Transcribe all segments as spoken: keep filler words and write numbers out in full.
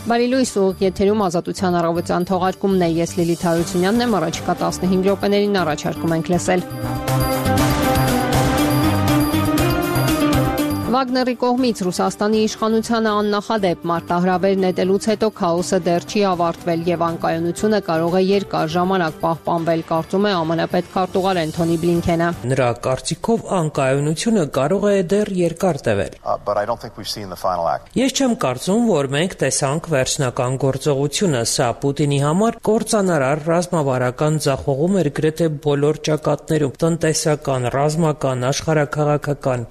Բարի լույս ուղիղ եթերում Ազատության առավոտյան թողարկումն է, ես Լիլիթ Հարությունյանն եմ, առաջիկա տասնհինգ րոպեներին առաջարկում ենք լսել։ Վագների կողմից Ռուսաստանի իշխանությանը աննախադեպ մարտահրավեր նետելուց հետո քաոսը դեռ չի ավարտվել եւ անկայունությունը կարող է երկար ժամանակ պահպանվել, կարծում է ԱՄՆ պետքարտուղար Էնթոնի Բլինքենը։ Նրա կարծիքով անկայունությունը կարող է դեռ երկար տևել։ Ես չեմ կարծում, որ մենք տեսանք վերջնական գործողությունը, սա Պուտինի համար կործանարար ռազմավարական ձախողում էր գրեթե բոլոր ճակատներում՝ տնտեսական, ռազմական, աշխարհաքաղաքական։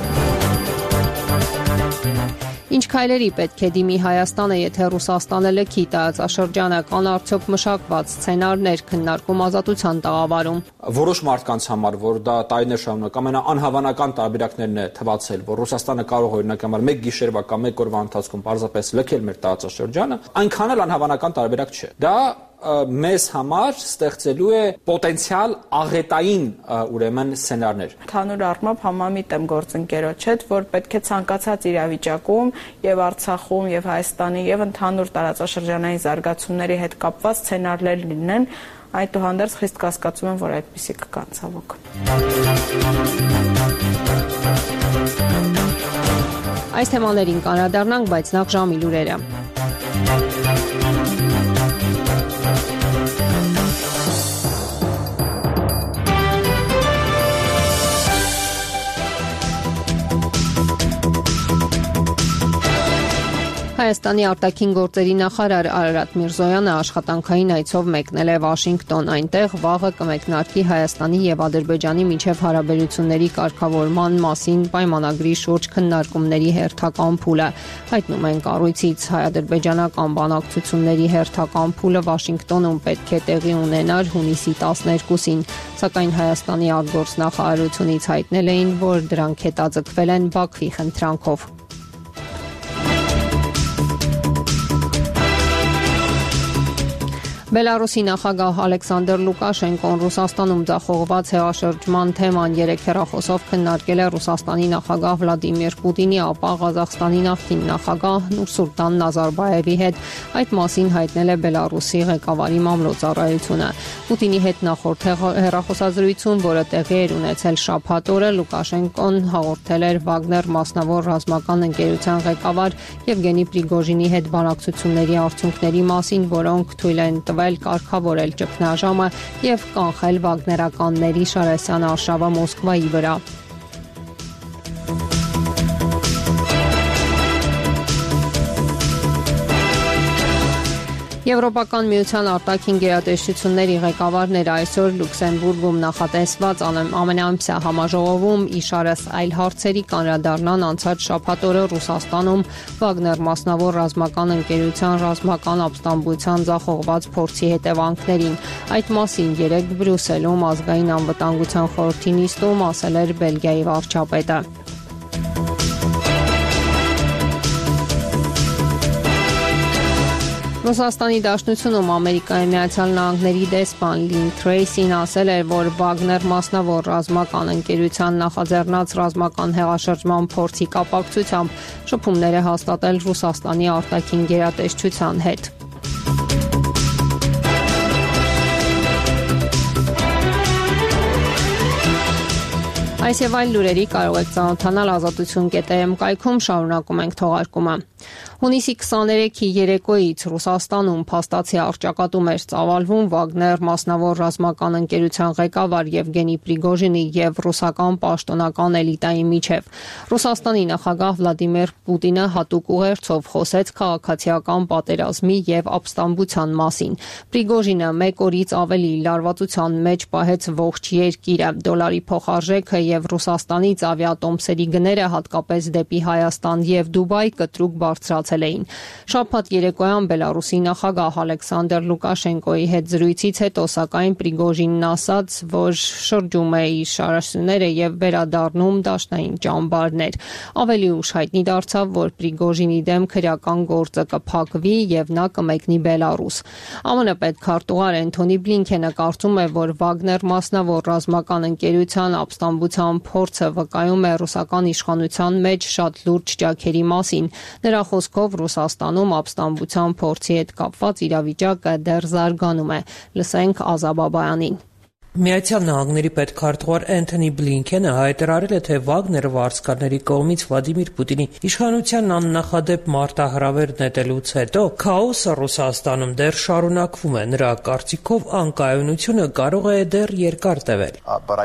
Ինչ քայլերի պետք է դիմի Հայաստանը, եթե Ռուսաստանը լքի տարածաշրջանը, կան արդյոք մշակված սցենարներ, քննարկում Ազատության տաղավարում։ Որոշ մարդկանց համար, որ դա տարիներ շարունակ ամենաանհավանական տարբերակներն է թվացել, որ Ռուսաստանը կարող է օրինակ համար մեկ գիշերվա կամ մեկ օրվա ընթացքում պարզապես լքել մեր տարածաշրջանը, այնքան էլ անհավանական տարբերակ չէ։ Դա մեզ համար ստեղծելու է պոտենցիալ աղետային ուրեմն սցենարներ։ Ընդհանուր առմամբ համամիտ եմ գործընկերոջ հետ, որ պետք է ցանկացած իրավիճակում եւ Արցախում եւ Հայաստանի եւ ընդհանուր տարածաշրջանային զարգացումների հետ կապված սցենարներ լինեն, այդուհանդերձ խիստ կասկածում եմ, որ այդպիսի կգան ցավոք։ Այս թեմաներին կանրադառնանք, բայց նախ ժամի լուրերը։ Հայաստանի արտաքին գործերի նախարար Արարատ Միրզոյանը աշխատանքային այցով մեկնել է Վաշինգտոն, այնտեղ վաղը կմեկնարկի Հայաստանի եւ Ադրբեջանի միջև հարաբերությունների կարգավորման մասին պայմանագրի շուրջ քննարկումների հերթական փուլը։ Հայտնում են կառույցից, հայ-ադրբեջանական բանակցությունների հերթական փուլը Վաշինգտոնում պետք է տեղի ունենար հունիսի տասներկուսին, սակայն Հայաստանի արտգործնախարարությունից հայտնել էին, որ դրանք հետաձգվել են Բաքվի խնդրանքով։ Բելարուսի նախագահ Ալեքսանդր Լուկաշենկոն Ռուսաստանում ձախողված հեղաշրջման թեման երեք հեռախոսով քննարկել է Ռուսաստանի նախագահ Վլադիմիր Պուտինի, ապա Ղազախստանի նախկին նախագահ Նուրսուլտան Նազարբաևի հետ։ Այդ մասին հայտնել է Բելարուսի ղեկավարի մամլոյցարայությունը։ Պուտինի հետ նախորդ հեռախոսազրույցում, որը տեղի էր ունեցել շաբաթ օրը, Լուկաշենկոն հաղորդել էր Վագներ մասնավոր ռազմական ընկերության ղեկավար Եվգենի Պրիգոժինի հետ բանակցությունների արդյունքների մասին, որոնք թույլ են տվել կարգավորել ճգնաժամը եւ կանխել վագներականների շարասյան արշավը Մոսկվայի վրա։ Եվրոպական միության արտաքին գերատեսչությունների ղեկավարները այսօր Լյուքսեմբուրգում նախատեսված ամենամսյա համաժողովում իշարս այլ հարցերի կանրադառնան անցած շաբաթ օրը Ռուսաստանում Վագներ մասնավոր ռազմական ընկերության ռազմական ապստամբության ձախողված փորձի հետևանքներին։ Այդ մասին երեկ Բրյուսելում ազգային անվտանգության խորհրդի նիստում ասել էր Բելգիայի վարչապետը։ Ռուսաստանի Դաշնությունում Ամերիկայի Միացյալ Նահանգների դեսպան Լին Թրեյսին ասել էր, որ Վագներ մասնավոր ռազմական ընկերության նախաձեռնած ռազմական հեղաշրջման փորձի կապակցությամբ շփումներ է հաստատել Ռուսաստանի արտաքին գերատեսչության հետ։ Այս եւ այլ լուրերի կարող եք ծանոթանալ ազատություն կետ է էմ կայքում, շարունակում ենք թողարկումը։ Հունիսի քսաներեքի երեկոյից Ռուսաստանում փաստացի առճակատում էր ծավալվում Վագներ մասնավոր ռազմական ընկերության ղեկավար Եվգենի Պրիգոժինի եւ ռուսական պաշտոնական էլիտայի միջև։ Ռուսաստանի նախագահ Վլադիմիր Պուտինը հատուկ ուղերձով խոսեց քաղաքացիական պատերազմի եւ ապստամբության մասին։ Պրիգոժինը մեկ օրից ավելի լարվածության մեջ պահեց ողջ երկիրը, դոլարի փոխարժեքը եւ Ռուսաստանից ավիատոմսերի գները հատկապես դեպի Հայաստան եւ Դուբայ կտրուկ բարձրացել էին։ Շաբաթ երեկոյան Բելարուսի նախագահ Ալեքսանդր Լուկաշենկոյի հետ զրույցից հետո սակայն Պրիգոժինն ասաց, որ շրջում է իր շարասյուները եւ վերադառնում դաշնային ճամբարներ։ Ավելի ուշ հայտնի դարձավ, որ Պրիգոժինի դեմ քրեական գործը կփակվի եւ նա կմեկնի Բելարուս։ ԱՄՆ պետքարտուղար Էնթոնի Բլինքենը կարծում է, որ Վագներ մասնավոր ռազմական ընկերության ապստամբության փորձը վկայում է ռուսական իշխանության մեջ շատ լուրջ ճաքերի մասին։ Նրա խոսքով կարծիքով Ռուսաստանում ապստամբության փորձի հետ կապված իրավիճակը դեռ զարգանում է։ Լսենք Ազա Բաբայանին։ Միացյալ Նահանգների պետքարտուղար Էնթոնի Բլինքենը հայտարարել է, թե Վագներ վարձկանների կողմից Վլադիմիր Պուտինի իշխանությանն աննախադեպ մարտահրավեր նետելուց հետո քաոսը Ռուսաստանում դեռ շարունակվում է։ Նրա կարծիքով անկայունությունը կարող է դեռ երկար տևել։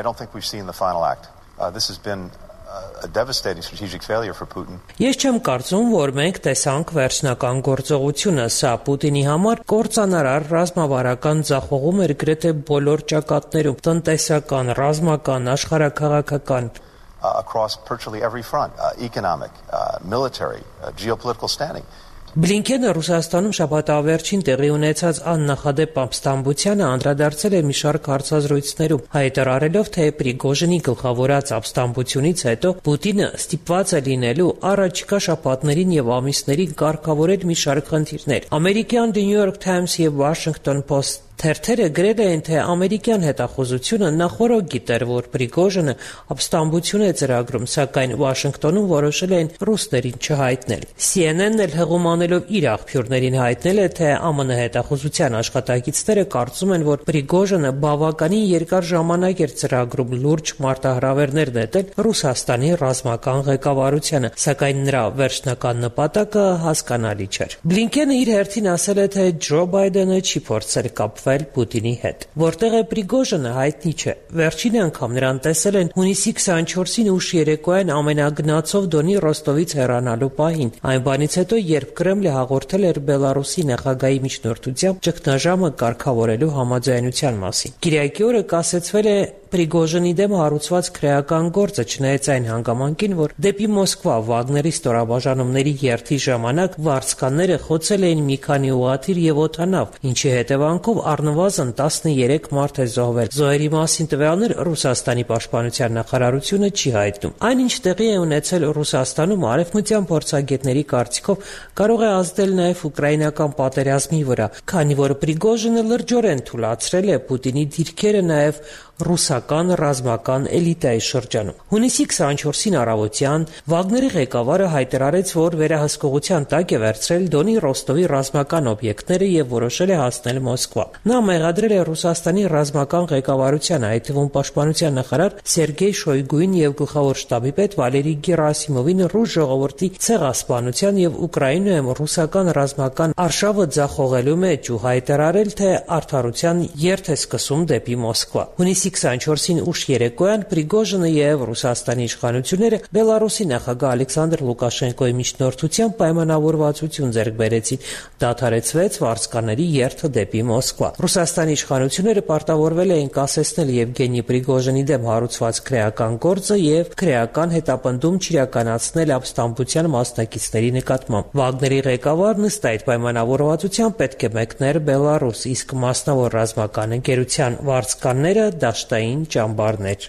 A devastating strategic failure for Putin. Ես չեմ կարծում, որ մենք տեսանք վերջնական գործողությունը, սա Պուտինի համար կործանարար ռազմավարական ձախողում էր գրեթե բոլոր ճակատներում՝ տնտեսական, ռազմական, աշխարհաքաղաքական, across virtually every front, uh, economic, uh, military, uh, geopolitical standing. Բլինքենը Ռուսաստանում շաբաթավերջին տեղի ունեցած աննախադեպ ապստամբությանը անդրադարձել է մի շարք հարցազրույցներում, հայտարարելով, թե Պրիգոժինի գլխավորած ապստամբությունից հետո Պուտինը ստիպված է լինելու առաջիկա շաբաթներին եւ ամիսներին կարգավորել մի շարք խնդիրներ։ Ամերիկյան The New York Times եւ Washington Post թերթերը գրել էին, թե ամերիկյան հետախուզությունը նախօրոք գիտեր, որ Պրիգոժինը ապստամբություն է ծրագրում, սակայն Վաշինգտոնում որոշել էին ռուսներին չհայտնել։ C N N-ն էլ հղում անելով իր աղբյուրներին հայտնել է, թե Ամն հետախուզության աշխատակիցները կարծում են, որ Պրիգոժինը բավականին երկար ժամանակ էր ծրագրում լուրջ մարտահրավերներ նետել Ռուսաստանի ռազմական ղեկավարությանը, սակայն նրա վերջնական նպատակը հասկանալի չէր։ Բլինքենը իր հերթին ասել է, թե Ջո Բայդենը չի փորձել կապվել Պուտինի հետ։ Որտեղ է Պրիգոժինը հայտնի չէ։ Վերջին անգամ նրան տեսել են հունիսի քսաներկուսին ուշ երեկոյան ամենագնացով Դոնի Ռոստովից հեռանալու պահին։ Այն բանից հետո, երբ Կրեմլը հաղորդել էր Բելարուսի նախագահի միջնորդությամբ ճգնաժամը կարգավորելու համաձայնության մասին։ Կիրակի օրը կասեցվել է Պրիգոժինի դեմ հարուցված քրեական գործը, չնայած այն հանգամանքին, որ դեպի Մոսկվա Վագների ստորաբաժանումների երթի ժամանակ վարձկանները խոցել էին մի քանի ուղղաթիռ եւ օդանավ, ինչի հետևանքով առնվազն տասներեք մարդ է զոհվել։ Զոհերի մասին տվյալներ Ռուսաստանի պաշտպանության նախարարությունը չի հայտնում։ Այնինչ տեղի է ունեցել Ռուսաստանում, արևմտյան փորձագետների կարծիքով կարող է ազդել նաեւ ուկրաինական պատերազմի վրա, քանի որ Պրիգոժինը լրջորեն թուլացրել է Պուտինի դիրքերը նաեւ ռուսական ռազմական էլիտայի շրջանում։ Հունիսի քսաներկուսին առավոտյան Վագների ղեկավարը հայտարարեց, որ վերահսկողության տակ է վերցրել Դոնի Ռոստովի ռազմական օբյեկտները եւ որոշել է հասնել Մոսկվա։ Նա մեղադրել է Ռուսաստանի ռազմական ղեկավարությանը, այդ թվում պաշտպանության նախարար Սերգեյ Շոյգուին եւ գլխավոր շտաբի պետ Վալերի Գերասիմովին ռուս ժողովրդի ցեղասպանության եւ Ուկրաինայում ռուսական ռազմական արշավը ձախողելու մեջ ու հայտարարել, թե արդարության երթ է սկսում դեպի Մոսկվա։ Հունիսի քսաներկուսին ուշ երեկոյան Պրիգոժինը եւ Ռուսաստանի իշխանությունները Բելարուսի նախագահ Ալեքսանդր Լուկաշենկոյի միջնորդությամբ պայմանավորվածություն ձեռք բերեցին, դադարեցվեց վարձկանների երթը դեպի Մոսկվա։ Ռուսաստանի իշխանությունները պարտավորվել էին կասեցնել Եվգենի Պրիգոժինի դեմ հարուցված քրեական գործը եւ քրեական հետապնդում չիրականացնել ապստամբության մասնակիցների նկատմամբ։ Վագների ղեկավարն ըստ այդ պայմանավորվածության պետք է մեկներ Բելարուս, իսկ մասնավոր ռազմական ընկերության վարձկանները դաշտային ճամբարներ։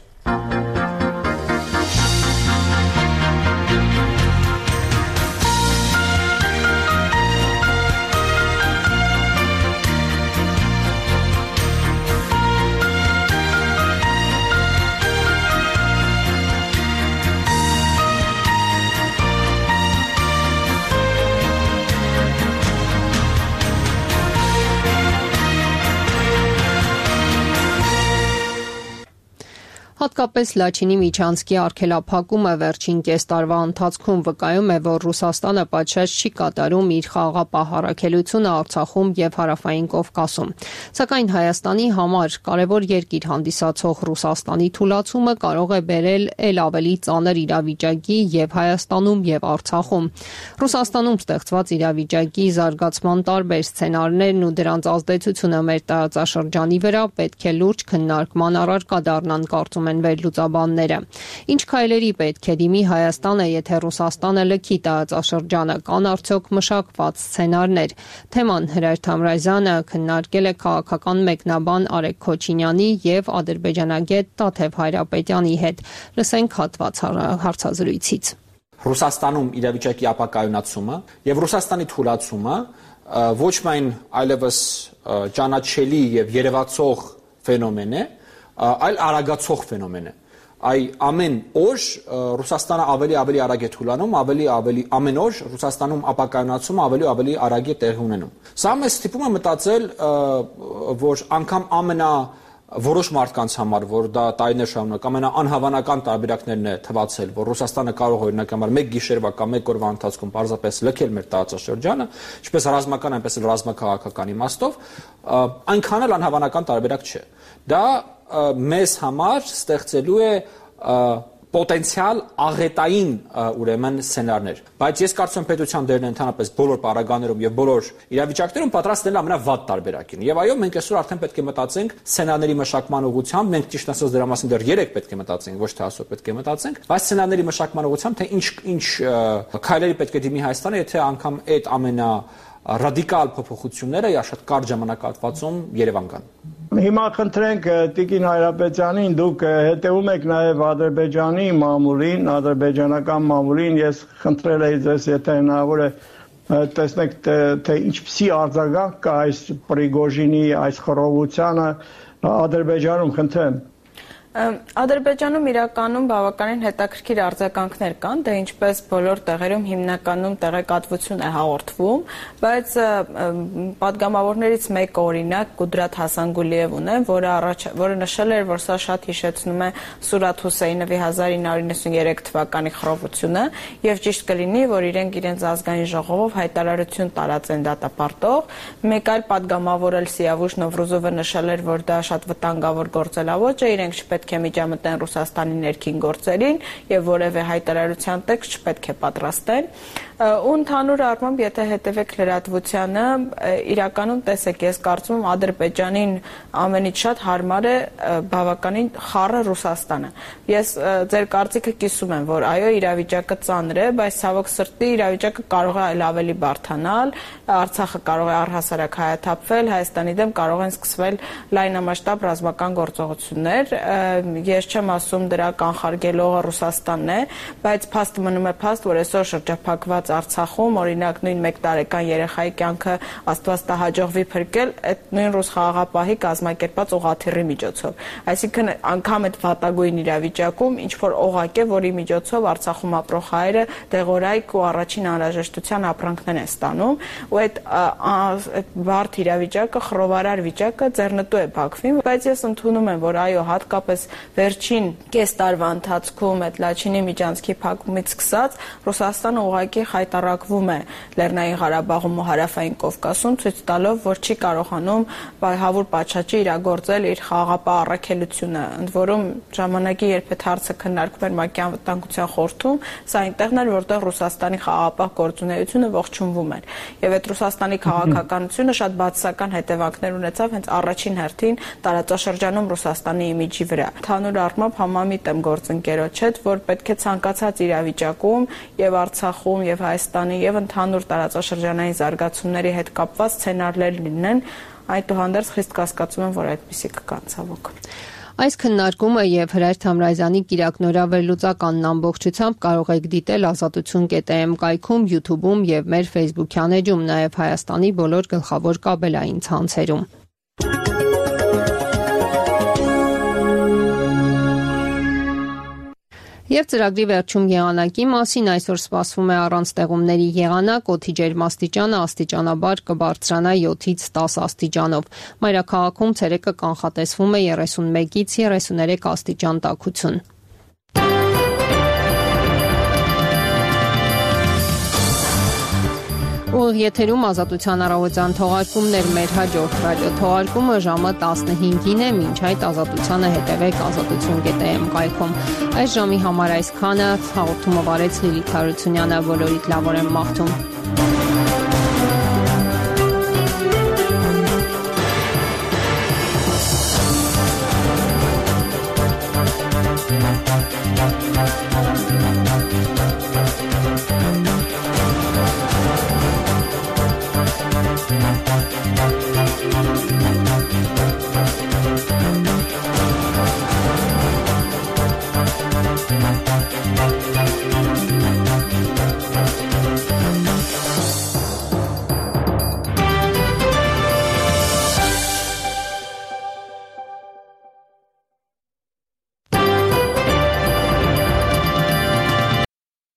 Հատկապես Լաչինի միջանցքի արգելափակումը վերջին կես տարվա ընթացքում վկայում է, որ Ռուսաստանը պատշաճ չի կատարում իր խաղաղապահ առաքելությունը Արցախում եւ Հարավային Կովկասում։ Սակայն Հայաստանի համար կարևոր երկիր հանդիսացող Ռուսաստանի թուլացումը կարող է բերել ել ավելի ծանր իրավիճակի եւ Հայաստանում եւ Արցախում։ Ռուսաստանում ստեղծված իրավիճակի զարգացման տարբեր սցենարներն ու դրանց ազդեցությունը մեր տարածաշրջանի վրա պետք է լուրջ քննարկման առարկա դառնան, կարծում են վերլուծաբանները։ Ինչ քայլերի պետք է դիմի Հայաստանը, եթե Ռուսաստանը լքի տարածաշրջանը, կան արդյոք մշակված սցենարներ։ Թեման Հրայր Թամրազյանը քննարկել է քաղաքական մեկնաբան Արեգ Քոչինյանի եւ ադրբեջանագետ Տաթև Հայրապետյանի հետ։ Լսենք հատված հարցազրույցից։ Ռուսաստանում իրավիճակի ապակայունացումը եւ Ռուսաստանի թուլացումը ոչ միայն այլևս ճանաչելի եւ երևացող ֆենոմեն է, այլ արագացող ֆենոմեն է։ Այ ամեն օր Ռուսաստանը ավելի ավելի արագ է թուլանում, ավելի ավելի ամեն օր Ռուսաստանում ապակայունացումը ավելի ավելի արագ է տեղի ունենում։ Սա մեզ ստիպում է մտածել, որ անգամ ամենա որոշ մարդկանց համար, որ դա տարիներ շարունակ ամենաանհավանական տարբերակներն է թվացել, որ Ռուսաստանը կարող օրինակ համար մեկ գիշերվա կամ մեկ օրվա ընթացքում պարզապես լքել մեր տարածաշրջանը, ինչպես ռազմական, այնպես էլ ռազմաքաղաքական իմաստով, այնքան էլ անհավանական տարբերակ չէ։ Դա մեզ համար ստեղծելու է պոտենցիալ աղետային ուրեմն սցենարներ, բայց ես կարծում եմ պետության դերն ընդհանրապես բոլոր պարագաներում եւ բոլոր իրավիճակներում պատրաստել ամենավատ տարբերակին։ Եվ այո, մենք այսօր արդեն պետք է մտածենք սցենարների մշակման ուղղությամբ, մենք ճիշտ ասած դրա մասին դեռ երեք պետք է մտածենք, ոչ թե այսօր պետք է մտածենք, բայց սցենարների մշակման ուղղությամբ թե ինչ ինչ քայլերի պետք է դիմի Հայաստանը, եթե անգամ այդ ամենա ռադիկալ փոփոխությունները շատ կարճ ժամանակահատվածում Երևան գան։ Հիմա խնդրենք Տիկին Հայրապետյանին, դուք հետևում եք նաև Ադրբեջանի մամուլին, ադրբեջանական մամուլին, ես խնդրել եի ձեզ, եթե հնարավոր է տեսնեք թե ինչպիսի արձագանք կա այս Պրիգոժինի այս խռովությանը Ադրբեջանում, խնդրեմ։ Ադրբեջանում իրականում բավականին հետաքրքիր արձագանքներ կան, դե ինչպես բոլոր տեղերում հիմնականում տեղեկատվություն է հաղորդվում, բայց պատգամավորներից մեկը օրինակ Կուդրատ Հասանգուլիևն է, որը առաջ որը նշել էր, որ սա շատ հիշեցնում է Սուրաթ Հուսեյնովի հազար ինը հարյուր նվեցուններեք թվականի խռովությունը, եւ ճիշտ կլինի, որ իրենք իրենց ազգային ժողովով հայտարարություն տարածեն դատապարտող։ Մեկ այլ պատգամավոր էլ Սիավուշ Նովրուզովը նշել էր, որ դա շատ վտանգավոր գործելավոճ է, իրենք չպետք է միջամտեն Ռուսաստանի ներքին գործերին եւ որևէ հայտարարության տեքստ չպետք է պատրաստեն։ Ու ընդհանուր առմամբ, եթե հետևեք լրատվությանը, իրականում տեսեք, ես կարծում եմ Ադրբեջանին ամենից շատ հարմար է բավականին խառը Ռուսաստանը։ Ես ձեր կարծիքը կիսում եմ, որ այո, իրավիճակը ծանր է, բայց ցավոք սրտի իրավիճակը կարող է այլ ավելի բարդանալ, Արցախը կարող է առհասարակ հայաթափվել, Հայաստանի դեմ կարող են սկսվել լայնամասշտաբ ռազմական գործողություններ։ Ես չեմ ասում դրա կանխարգելողը Ռուսաստանն է, բայց փաստը մնում է փաստ, որ այսօր շրջափակված Արցախում, օրինակ նույն մեկ տարեկան երեխայի կյանքը Աստված տա հաջողվի փրկել այդ նույն ռուս խաղաղապահի կազմակերպած օղաթիռի միջոցով։ Այսինքն անգամ այդ վատագույն իրավիճակում ինչ որ օղակ է, որի միջոցով Արցախում ապրող հայերը դեղորայք ու առաջին անհրաժեշտության ապրանքներ են ստանում, ու այդ այդ բարդ իրավիճակը, խռովարար վիճակը ձեռնտու է Բաքվին, բայց ես ընդունում եմ, որ այո, հատկապես վերջին կես տարվա ընթացքում այդ Լաչինի միջանցքի փակումից սկսած Ռուսաստանը ուղղակի հայտարարվում է Լեռնային Ղարաբաղում ու Հարավային Կովկասում, ցույց տալով, որ չի կարողանում Հավուր Պաչաչի իրագործել իր խաղաղապահ առաքելությունը։ Ընդ որում ժամանակի երբ այդ հարցը քննարկվում էր ՄԱԿ-ի անվտանգության խորհրդում, սա այնտեղն էր, որտեղ Ռուսաստանի խաղաղապահ գործունեությունը ողջունվում էր։ Եվ այդ Ռուսաստանի քաղաքականությունը շատ բացասական հետևանքներ ունեցավ հենց առաջին հերթին տարածաշրջանում Ռուսաստանի իմիջի վրա։ Ընդհանուր առմամբ համամիտ եմ գործընկերոջ հետ, որ պետք է ցանկացած իրավիճակում եւ Արցախում եւ Հայաստանի եւ ընդհանուր տարածաշրջանային զարգացումների հետ կապված սցենարներ լինեն, այդուհանդերձ խիստ կասկածում եմ, որ այդպիսի կգան ցավոք։ Այս քննարկումը եւ Հրայր Թամրազյանի կիրակնորավերլուծականն ամբողջությամբ կարող եք դիտել ազատություն կետ է էմ կայքում, YouTube-ում եւ մեր Facebook-յան էջում, նաեւ Հայաստանի բոլոր գլխավոր կաբելային ցանցերում։ Եվ ծրագրի վերջում եղանակի մասին այսօր սպասվում է առանց ստեղումների եղանակ, օդի ջերմաստիճանը աստիճանաբար կբարձրանա յոթից տաս աստիճանով։ Մայրաքաղաքում ցերեկը կանխատեսվում է երեսունմեկից երեսուներեք աստիճան տաքություն։ Ուղիղ եթերում ազատության առավոտյան թողարկումներ, մեր հաջորդ ռադիո թողարկումը ժամը տասնհինգին է, մինչ այդ ազատությանը հետևեք ազատություն կետ է էմ կայքում։ Այս ժամի համար այսքանը, հաղորդումը վարեց Լիլիթ Հարությունյանը, բոլորիդ լավ օրեմ մաղթում։